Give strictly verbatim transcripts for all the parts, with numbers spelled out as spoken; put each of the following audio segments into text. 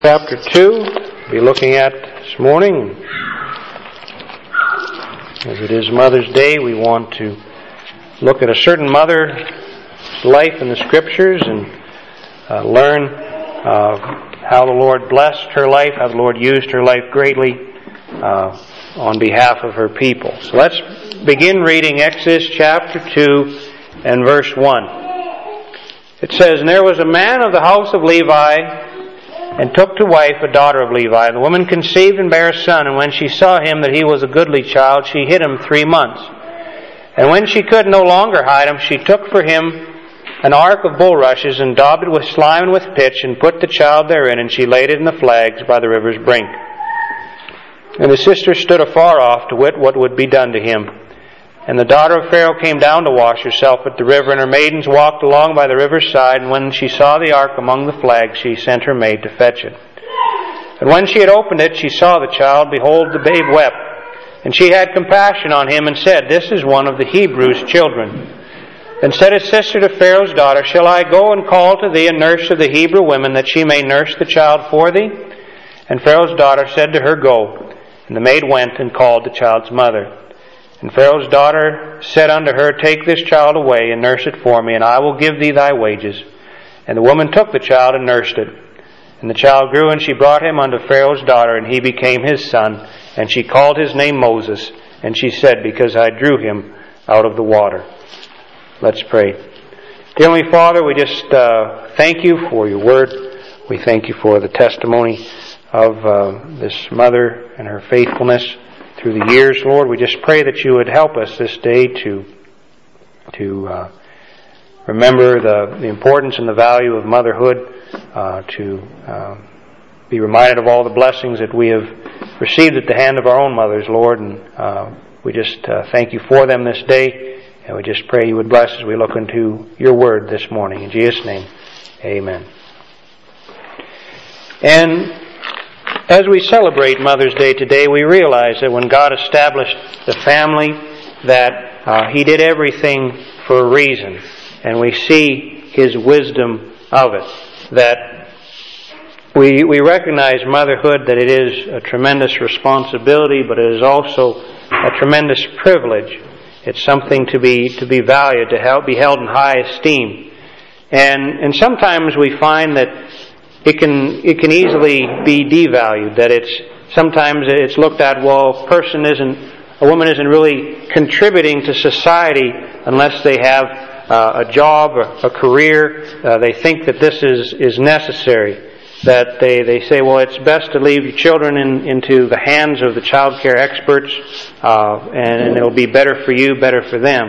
Chapter two, we'll be looking at this morning. As it is Mother's Day, we want to look at a certain mother's life in the Scriptures and uh, learn uh, how the Lord blessed her life, how the Lord used her life greatly uh, on behalf of her people. So let's begin reading Exodus chapter two and verse one. It says, "And there was a man of the house of Levi, and took to wife a daughter of Levi. And the woman conceived and bare a son. And when she saw him that he was a goodly child, she hid him three months. And when she could no longer hide him, she took for him an ark of bulrushes, and daubed it with slime and with pitch, and put the child therein, and she laid it in the flags by the river's brink. And the sister stood afar off to wit what would be done to him. And the daughter of Pharaoh came down to wash herself at the river, and her maidens walked along by the river's side. And when she saw the ark among the flags, she sent her maid to fetch it. And when she had opened it, she saw the child. Behold, the babe wept. And she had compassion on him, and said, This is one of the Hebrews' children. And said his sister to Pharaoh's daughter, Shall I go and call to thee a nurse of the Hebrew women, that she may nurse the child for thee? And Pharaoh's daughter said to her, Go. And the maid went and called the child's mother. And Pharaoh's daughter said unto her, Take this child away, and nurse it for me, and I will give thee thy wages. And the woman took the child and nursed it. And the child grew, and she brought him unto Pharaoh's daughter, and he became his son. And she called his name Moses. And she said, Because I drew him out of the water. Let's pray. Dear Heavenly Father, we just uh, thank you for your word. We thank you for the testimony of uh, this mother and her faithfulness through the years. Lord, we just pray that you would help us this day to to uh, remember the, the importance and the value of motherhood, uh, to uh, be reminded of all the blessings that we have received at the hand of our own mothers, Lord, and uh, we just uh, thank you for them this day, and we just pray you would bless as we look into your word this morning. In Jesus' name, amen. And as we celebrate Mother's Day today, we realize that when God established the family, that uh, He did everything for a reason. And we see His wisdom of it. That we we recognize motherhood, that it is a tremendous responsibility, but it is also a tremendous privilege. It's something to be to be valued, to help, be held in high esteem. And and sometimes we find that It can it can easily be devalued. That it's sometimes it's looked at, well, a person isn't a woman isn't really contributing to society unless they have uh, a job or a career. Uh, they think that this is is necessary. That they, they say, well, it's best to leave your children in, into the hands of the child care experts, uh, and, and it'll be better for you, better for them.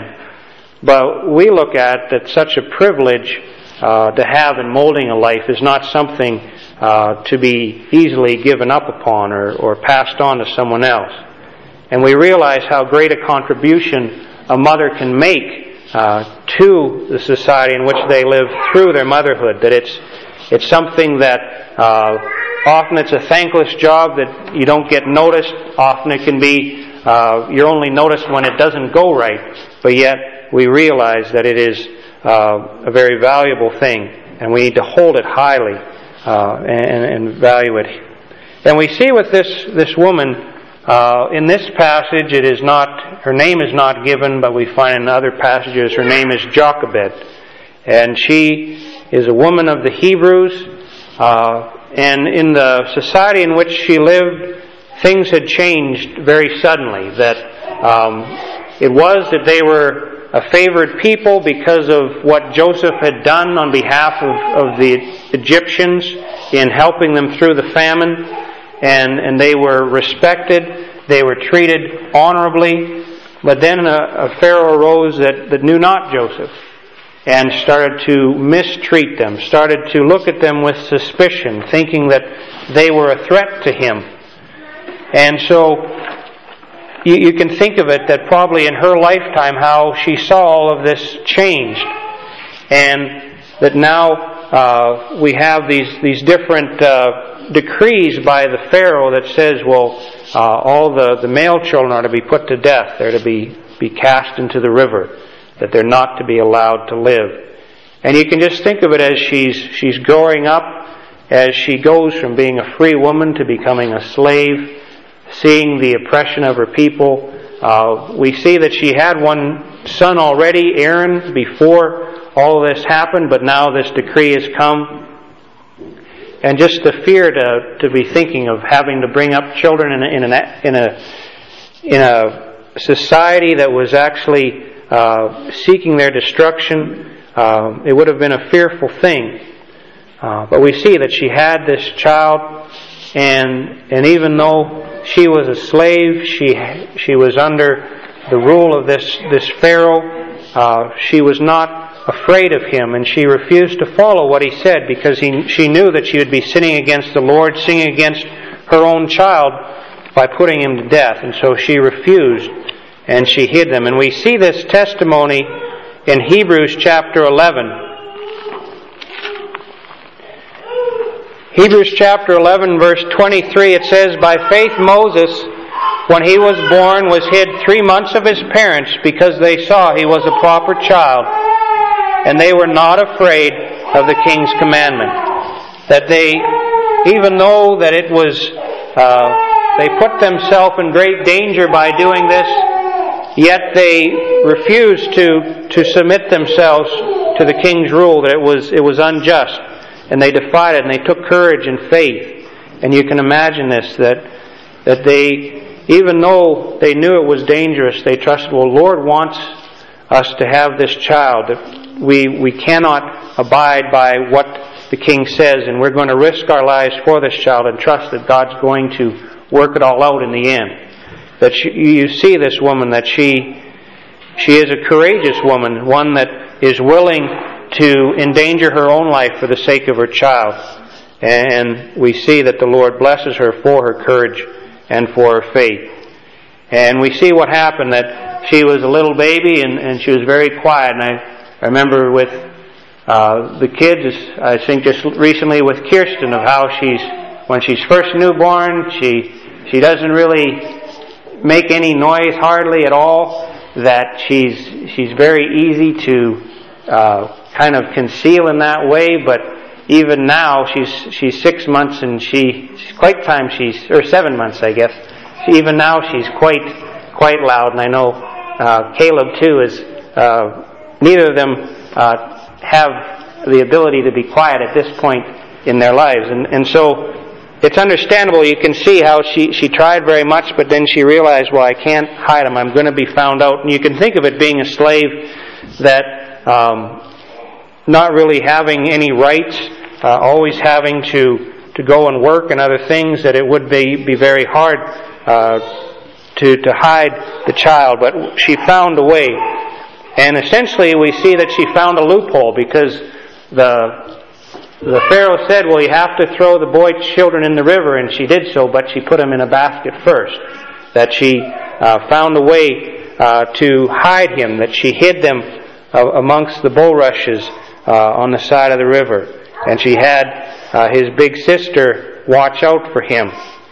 But we look at that such a privilege Uh, to have in molding a life is not something uh, to be easily given up upon or, or passed on to someone else. And we realize how great a contribution a mother can make uh, to the society in which they live through their motherhood. That it's it's something that uh, often it's a thankless job that you don't get noticed. Often it can be uh, you're only noticed when it doesn't go right. But yet we realize that it is Uh, a very valuable thing, and we need to hold it highly uh, and, and value it. And we see with this this woman uh, in this passage, it is not her name is not given, but we find in other passages her name is Jochebed, and she is a woman of the Hebrews. Uh, and in the society in which she lived, things had changed very suddenly. That um, it was that they were a favored people because of what Joseph had done on behalf of, of the Egyptians in helping them through the famine. And, and they were respected. They were treated honorably. But then a, a Pharaoh arose that, that knew not Joseph and started to mistreat them, started to look at them with suspicion, thinking that they were a threat to him. And so You, you can think of it that probably in her lifetime how she saw all of this changed, and that now uh, we have these these different uh, decrees by the Pharaoh that says, well, uh, all the, the male children are to be put to death. They're to be, be cast into the river, that they're not to be allowed to live. And you can just think of it as she's she's growing up, as she goes from being a free woman to becoming a slave, seeing the oppression of her people. Uh, we see that she had one son already, Aaron, before all of this happened, but now this decree has come. And just the fear to to be thinking of having to bring up children in a in a in a, in a society that was actually uh, seeking their destruction, uh, it would have been a fearful thing. Uh, but we see that she had this child, and and even though she was a slave, she she was under the rule of this this Pharaoh. Uh, she was not afraid of him, and she refused to follow what he said because he, she knew that she would be sinning against the Lord, sinning against her own child by putting him to death. And so she refused, and she hid them. And we see this testimony in Hebrews chapter eleven. Hebrews chapter eleven, verse twenty-three, it says, "By faith Moses, when he was born, was hid three months of his parents because they saw he was a proper child. And they were not afraid of the king's commandment." That they, even though that it was, uh, they put themselves in great danger by doing this, yet they refused to, to submit themselves to the king's rule, that it was, it was unjust. And they defied it, and they took courage and faith. And you can imagine this, that, that they, even though they knew it was dangerous, they trusted, well, Lord wants us to have this child. We we cannot abide by what the king says, and we're going to risk our lives for this child and trust that God's going to work it all out in the end. That she, you see this woman, that she she is a courageous woman, one that is willing to endanger her own life for the sake of her child. And we see that the Lord blesses her for her courage and for her faith. And we see what happened, that she was a little baby and, and she was very quiet. And I I remember with uh, the kids, I think just recently with Kirsten, of how she's, when she's first newborn, she she doesn't really make any noise hardly at all, that she's she's very easy to uh, kind of conceal in that way, but even now, she's she's six months and she, she's quite time she's, or seven months I guess, even now she's quite quite loud, and I know uh, Caleb too is, uh, neither of them uh, have the ability to be quiet at this point in their lives. And, and so it's understandable. You can see how she, she tried very much, but then she realized, well, I can't hide them. I'm going to be found out. And you can think of it being a slave, that um, not really having any rights, uh, always having to, to go and work and other things, that it would be, be very hard uh, to, to hide the child. But she found a way. And essentially we see that she found a loophole, because the the Pharaoh said, well, you have to throw the boy children in the river, and she did so, but she put them in a basket first. That she uh, found a way uh, to hide him, that she hid them uh, amongst the bulrushes uh, on the side of the river. And she had uh, his big sister watch out for him.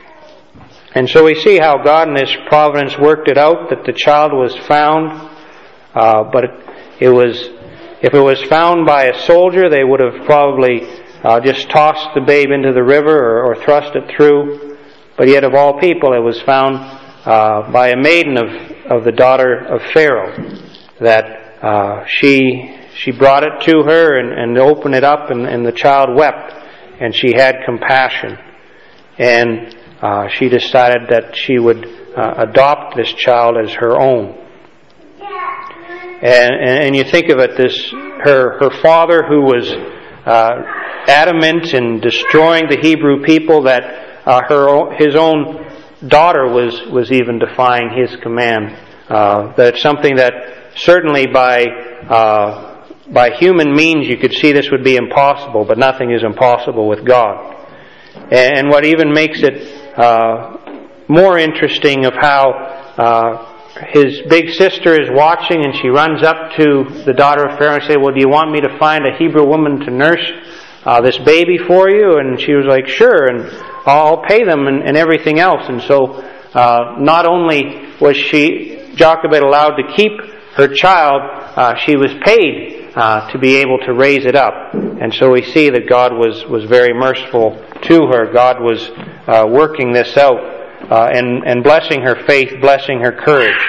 And so we see how God in His providence worked it out, that the child was found. Uh, but it, it was, if it was found by a soldier, they would have probably uh, just tossed the babe into the river, or, or thrust it through. But yet, of all people, it was found uh, by a maiden of, of the daughter of Pharaoh, that uh, she she brought it to her and, and opened it up, and, and the child wept, and she had compassion, and uh, she decided that she would uh, adopt this child as her own. And, and you think of it, this her her father, who was uh, adamant in destroying the Hebrew people, that uh, her his own daughter was was even defying his command. Uh, that it's something that certainly by uh, by human means you could see this would be impossible, but nothing is impossible with God. And what even makes it uh, more interesting of how Uh, his big sister is watching, and she runs up to the daughter of Pharaoh and says, well, do you want me to find a Hebrew woman to nurse uh, this baby for you? And she was like, sure, and I'll pay them and, and everything else. And so uh, not only was she, Jochebed, allowed to keep her child, uh, she was paid uh, to be able to raise it up. And so we see that God was, was very merciful to her. God was uh, working this out uh, and, and blessing her faith, blessing her courage.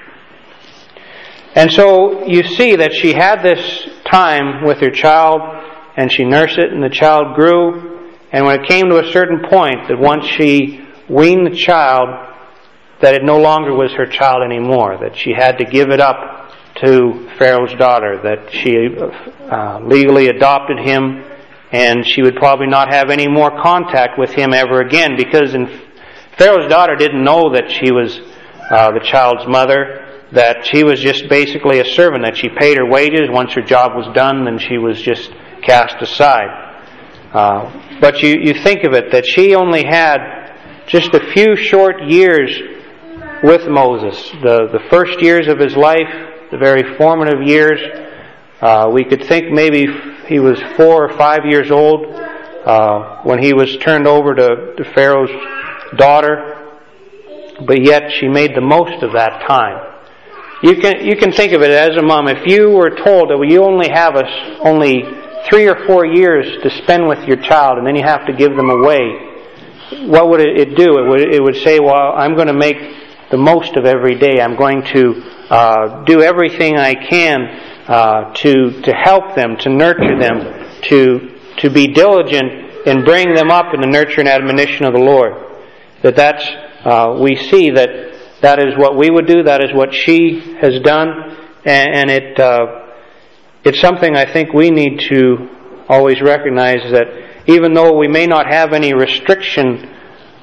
And so you see that she had this time with her child, and she nursed it, and the child grew. And when it came to a certain point, that once she weaned the child, that it no longer was her child anymore, that she had to give it up to Pharaoh's daughter, that she uh, legally adopted him, and she would probably not have any more contact with him ever again, because in, Pharaoh's daughter didn't know that she was uh, the child's mother, that she was just basically a servant, that she paid her wages. Once her job was done, then she was just cast aside. Uh, but you, you think of it, that she only had just a few short years with Moses. The, the first years of his life, the very formative years, uh, we could think maybe he was four or five years old uh, when he was turned over to, to Pharaoh's daughter, but yet she made the most of that time. You can you can think of it as a mom. If you were told that you only have a, only three or four years to spend with your child, and then you have to give them away, what would it do? It would it would say, well, I'm going to make the most of every day. I'm going to uh, do everything I can uh, to to help them, to nurture them, to to be diligent in bringing them up in the nurture and admonition of the Lord. That that's uh, we see that that is what we would do. That is what she has done, and, and it uh, it's something I think we need to always recognize, that even though we may not have any restriction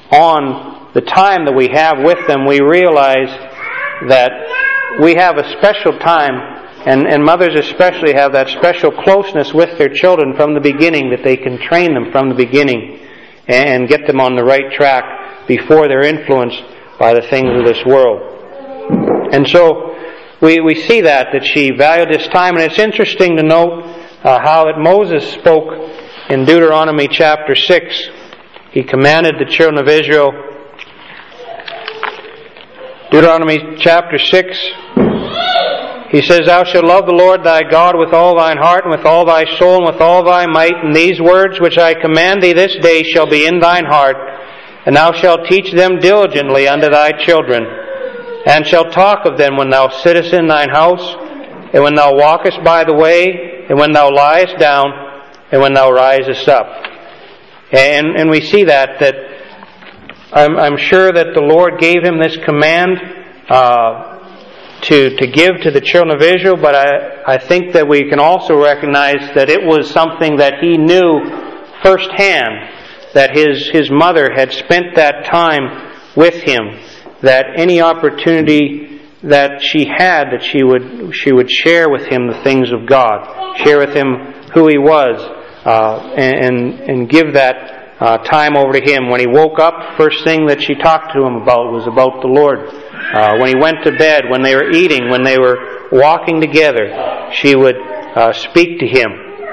on the time that we have with them, we realize that we have a special time, and, and mothers especially have that special closeness with their children from the beginning, that they can train them from the beginning and get them on the right track before they're influenced by the things of this world. And so we, we see that, that she valued this time, and it's interesting to note uh, how that Moses spoke in Deuteronomy chapter six. He commanded the children of Israel, Deuteronomy chapter six, he says, Thou shalt love the Lord thy God with all thine heart, and with all thy soul, and with all thy might, and these words which I command thee this day shall be in thine heart, and thou shalt teach them diligently unto thy children, and shalt talk of them when thou sittest in thine house, and when thou walkest by the way, and when thou liest down, and when thou risest up. And, and we see that, that I'm, I'm sure that the Lord gave him this command uh, to, to give to the children of Israel, but I, I think that we can also recognize that it was something that he knew firsthand, that his, his mother had spent that time with him, that any opportunity that she had, that she would she would share with him the things of God, share with him who he was, uh, and and give that uh, time over to him. When he woke up, first thing that she talked to him about was about the Lord. Uh, when he went to bed, when they were eating, when they were walking together, she would uh, speak to him.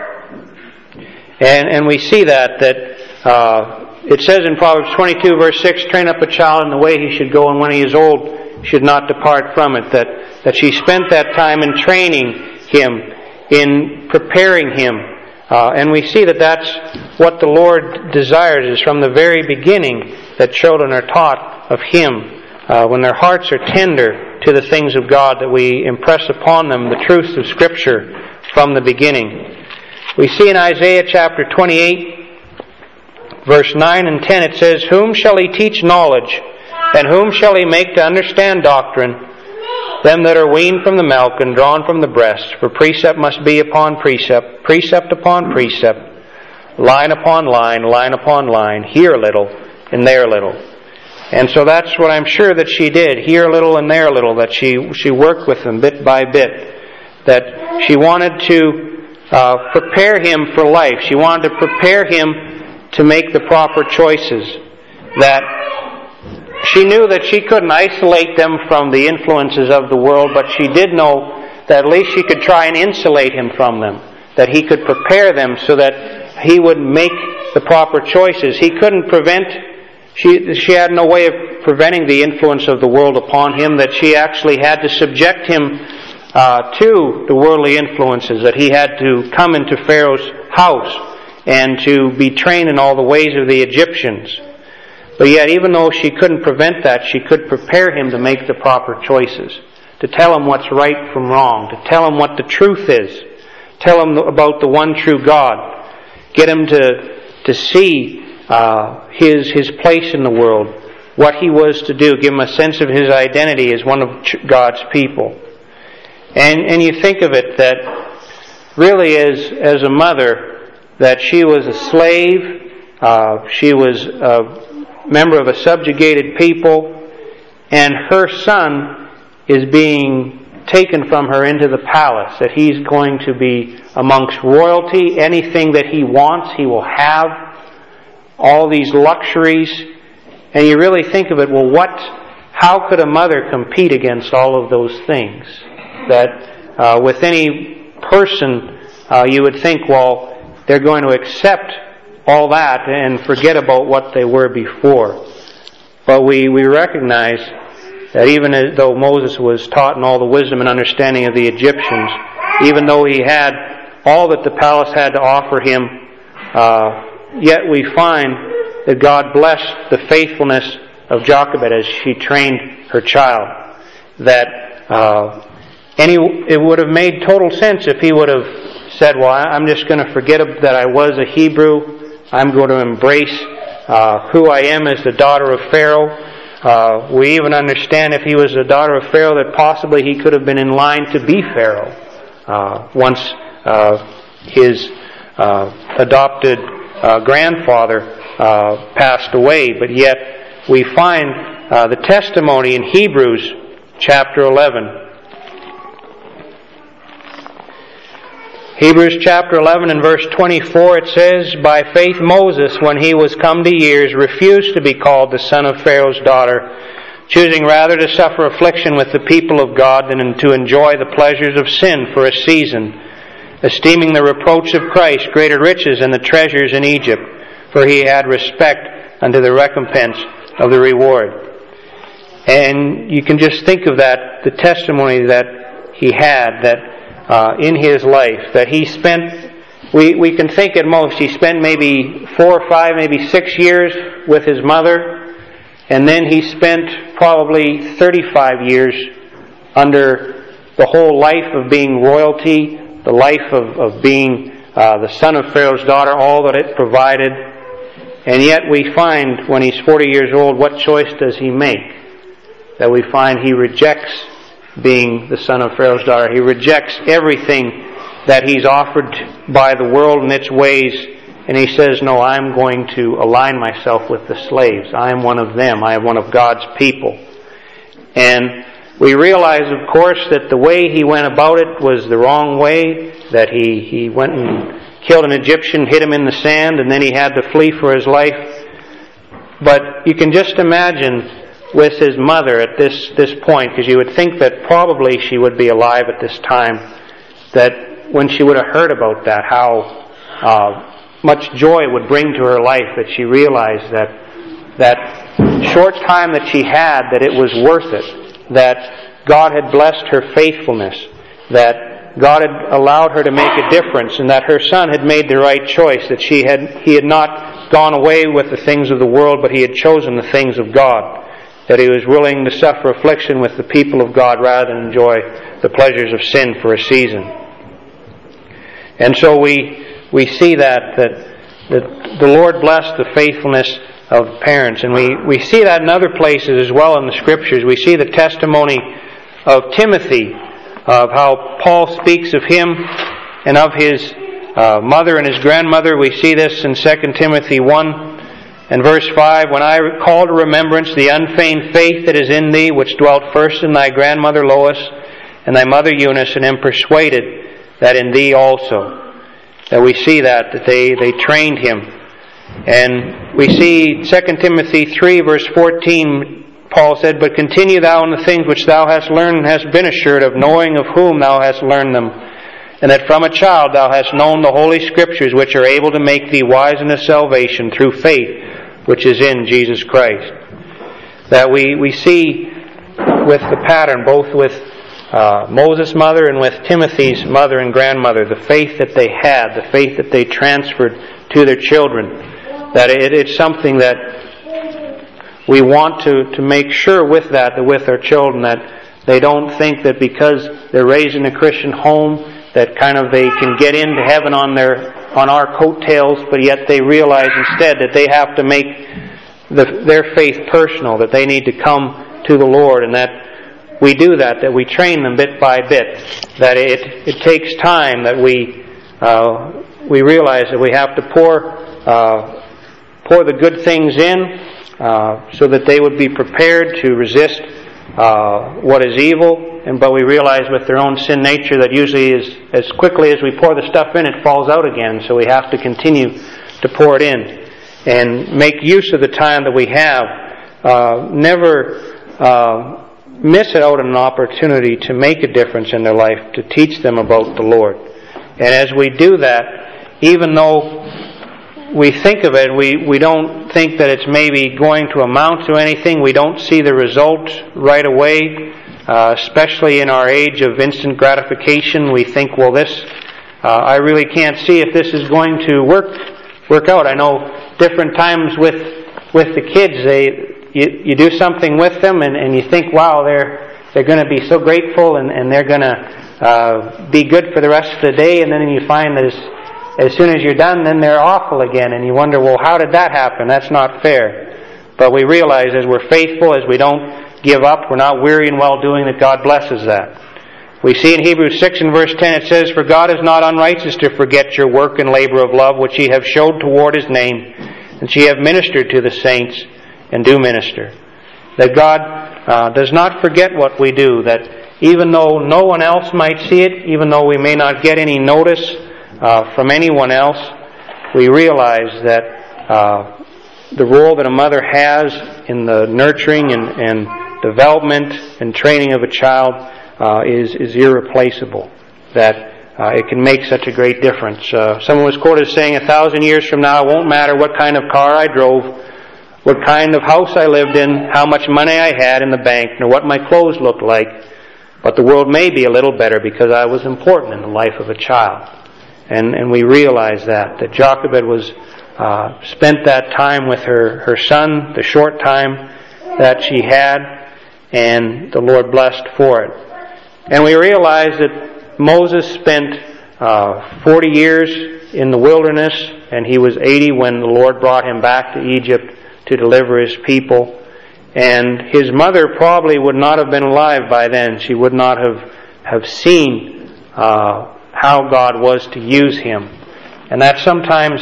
And and we see that that uh, it says in Proverbs twenty-two verse six, train up a child in the way he should go, and when he is old, should not depart from it. That that she spent that time in training him, in preparing him. Uh, and we see that that's what the Lord desires, is from the very beginning that children are taught of Him. Uh, when their hearts are tender to the things of God, that we impress upon them the truths of Scripture from the beginning. We see in Isaiah chapter twenty-eight, verse nine and ten, it says, Whom shall he teach knowledge? And whom shall he make to understand doctrine? Them that are weaned from the milk and drawn from the breast. For precept must be upon precept, precept upon precept, line upon line, line upon line, here a little and there a little. And so that's what I'm sure that she did, here a little and there a little, that she, she worked with them bit by bit. That she wanted to uh, prepare him for life. She wanted to prepare him to make the proper choices. That she knew that she couldn't isolate them from the influences of the world, but she did know that at least she could try and insulate him from them. That he could prepare them so that he would make the proper choices. He couldn't prevent, she, she had no way of preventing the influence of the world upon him, that she actually had to subject him uh, to the worldly influences, that he had to come into Pharaoh's house and to be trained in all the ways of the Egyptians. But yet, even though she couldn't prevent that, she could prepare him to make the proper choices, to tell him what's right from wrong, to tell him what the truth is, tell him about the one true God, get him to to see uh, his his place in the world, what he was to do, give him a sense of his identity as one of God's people. And and you think of it that really as as a mother, that she was a slave, uh, she was a member of a subjugated people, and her son is being taken from her into the palace, that he's going to be amongst royalty. Anything that he wants, he will have. All these luxuries. And you really think of it, well, what, how could a mother compete against all of those things? That uh, with any person, uh, you would think, well, they're going to accept all that and forget about what they were before. But we, we recognize that even as though Moses was taught in all the wisdom and understanding of the Egyptians, even though he had all that the palace had to offer him, uh, yet we find that God blessed the faithfulness of Jochebed as she trained her child. That uh, any it would have made total sense if he would have said, well, I'm just going to forget that I was a Hebrew. I'm going to embrace uh, who I am as the daughter of Pharaoh. Uh, we even understand if he was the daughter of Pharaoh that possibly he could have been in line to be Pharaoh uh, once uh, his uh, adopted uh, grandfather uh, passed away. But yet we find uh, the testimony in Hebrews chapter eleven. Hebrews chapter eleven and verse twenty-four, it says, by faith Moses, when he was come to years, refused to be called the son of Pharaoh's daughter, choosing rather to suffer affliction with the people of God than to enjoy the pleasures of sin for a season, esteeming the reproach of Christ greater riches than the treasures in Egypt, for he had respect unto the recompense of the reward. And you can just think of that, the testimony that he had, that Uh, in his life, that he spent, we, we can think at most, he spent maybe four or five, maybe six years with his mother, and then he spent probably thirty-five years under the whole life of being royalty, the life of, of being uh, the son of Pharaoh's daughter, all that it provided. And yet we find when he's forty years old, what choice does he make? That we find he rejects being the son of Pharaoh's daughter. He rejects everything that he's offered by the world and its ways, and he says, no, I'm going to align myself with the slaves. I am one of them. I am one of God's people. And we realize, of course, that the way he went about it was the wrong way, that he, he went and killed an Egyptian, hid him in the sand, and then he had to flee for his life. But you can just imagine with his mother at this, this point, because you would think that probably she would be alive at this time, that when she would have heard about that, how uh, much joy it would bring to her life, that she realized that that short time that she had, that it was worth it, that God had blessed her faithfulness, that God had allowed her to make a difference, and that her son had made the right choice, that she had he had not gone away with the things of the world, but he had chosen the things of God. That he was willing to suffer affliction with the people of God rather than enjoy the pleasures of sin for a season. And so we we see that, that, that the Lord blessed the faithfulness of parents. And we, we see that in other places as well in the Scriptures. We see the testimony of Timothy, of how Paul speaks of him and of his uh, mother and his grandmother. We see this in Second Timothy one. And verse five, when I call to remembrance the unfeigned faith that is in thee, which dwelt first in thy grandmother Lois and thy mother Eunice, and am persuaded that in thee also. That we see that, that they, they trained him. And we see Second Timothy three, verse fourteen, Paul said, but continue thou in the things which thou hast learned and hast been assured of, knowing of whom thou hast learned them, and that from a child thou hast known the Holy Scriptures, which are able to make thee wise unto salvation through faith, which is in Jesus Christ. That we, we see with the pattern, both with uh, Moses' mother and with Timothy's mother and grandmother, the faith that they had, the faith that they transferred to their children, that it, it's something that we want to, to make sure with that, that with our children, that they don't think that because they're raised in a Christian home that kind of they can get into heaven on their on our coattails, but yet they realize instead that they have to make the, their faith personal, that they need to come to the Lord, and that we do that, that we train them bit by bit, that it it takes time, that we uh, we realize that we have to pour uh, pour the good things in uh, so that they would be prepared to resist Uh, what is evil, and but we realize with their own sin nature that usually is, as quickly as we pour the stuff in, it falls out again. So we have to continue to pour it in and make use of the time that we have. Uh, never uh, miss it out on an opportunity to make a difference in their life, to teach them about the Lord. And as we do that, even though we think of it, we, we don't think that it's maybe going to amount to anything. We don't see the result right away, uh, especially in our age of instant gratification. We think, well, this, uh, I really can't see if this is going to work work out. I know different times with with the kids, they you, you do something with them and, and you think, wow, they're they're going to be so grateful and, and they're going to uh, be good for the rest of the day, and then you find that it's as soon as you're done, then they're awful again, and you wonder, well, how did that happen? That's not fair. But we realize as we're faithful, as we don't give up, we're not weary in well-doing, that God blesses that. We see in Hebrews six and verse ten, it says, "For God is not unrighteous to forget your work and labor of love, which ye have showed toward His name, and ye have ministered to the saints, and do minister." That God uh, does not forget what we do, that even though no one else might see it, even though we may not get any notice Uh, from anyone else, we realize that uh, the role that a mother has in the nurturing and, and development and training of a child uh, is, is irreplaceable, that uh, it can make such a great difference. Uh, someone was quoted as saying, "A thousand years from now, it won't matter what kind of car I drove, what kind of house I lived in, how much money I had in the bank, nor what my clothes looked like, but the world may be a little better because I was important in the life of a child." And, and we realize that, that Jochebed was, uh, spent that time with her, her son, the short time that she had, and the Lord blessed for it. And we realize that Moses spent uh, forty years in the wilderness, and he was eighty when the Lord brought him back to Egypt to deliver His people. And his mother probably would not have been alive by then. She would not have, have seen uh, how God was to use him. And that's sometimes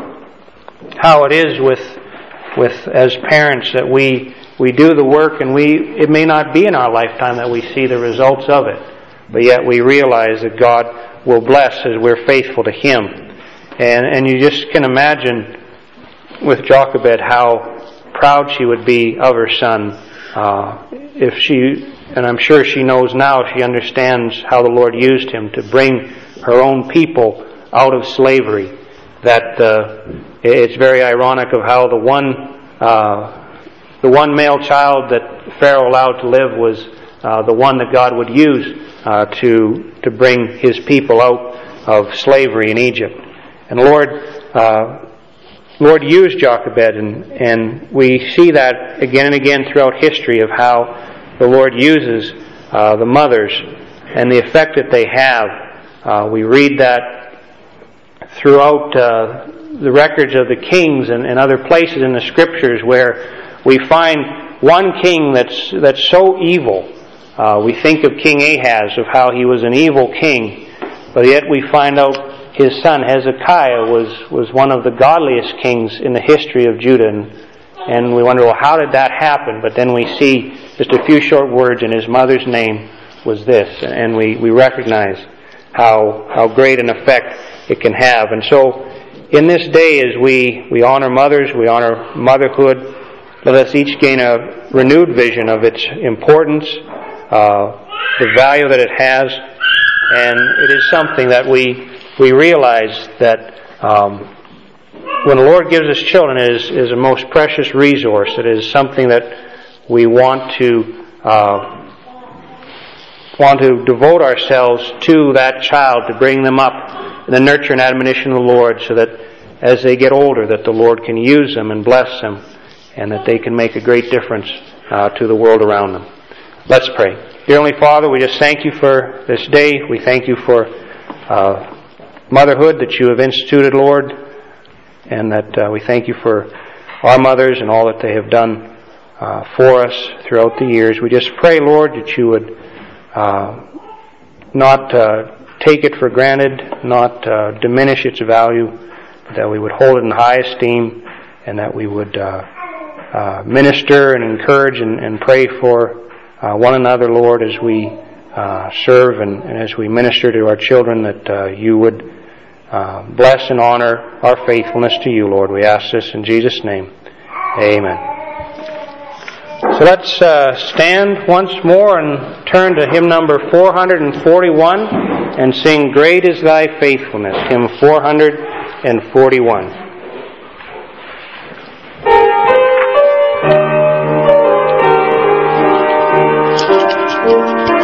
how it is with with as parents, that we we do the work, and we it may not be in our lifetime that we see the results of it, but yet we realize that God will bless as we're faithful to Him. And and you just can imagine with Jochebed how proud she would be of her son uh, if she, and I'm sure she knows now, she understands how the Lord used him to bring her own people out of slavery. That uh, it's very ironic of how the one uh, the one male child that Pharaoh allowed to live was uh, the one that God would use uh, to to bring His people out of slavery in Egypt. And Lord uh, Lord used Jochebed, and and we see that again and again throughout history of how the Lord uses uh, the mothers and the effect that they have. Uh, we read that throughout uh, the records of the kings and, and other places in the Scriptures where we find one king that's that's so evil. Uh, we think of King Ahaz, of how he was an evil king, but yet we find out his son Hezekiah was, was one of the godliest kings in the history of Judah. And, and we wonder, well, how did that happen? But then we see just a few short words, and his mother's name was this, and we, we recognize how how great an effect it can have. And so in this day, as we, we honor mothers, we honor motherhood, let us each gain a renewed vision of its importance, uh, the value that it has, and it is something that we we realize that um, when the Lord gives us children, it is, is a most precious resource. It is something that we want to uh, want to devote ourselves to that child, to bring them up in the nurture and admonition of the Lord, so that as they get older, that the Lord can use them and bless them, and that they can make a great difference uh, to the world around them. Let's pray. Dear Heavenly Father, we just thank you for this day. We thank you for uh, motherhood that you have instituted, Lord, and that uh, we thank you for our mothers and all that they have done uh, for us throughout the years. We just pray, Lord, that you would uh, not uh, take it for granted, not uh, diminish its value, but that we would hold it in high esteem, and that we would uh, uh, minister and encourage and, and pray for uh, one another, Lord, as we uh, serve and, and as we minister to our children, that uh, you would Uh, bless and honor our faithfulness to you, Lord. We ask this in Jesus' name. Amen. So let's uh, stand once more and turn to hymn number four forty-one and sing Great is Thy Faithfulness, hymn four forty-one. Thank you.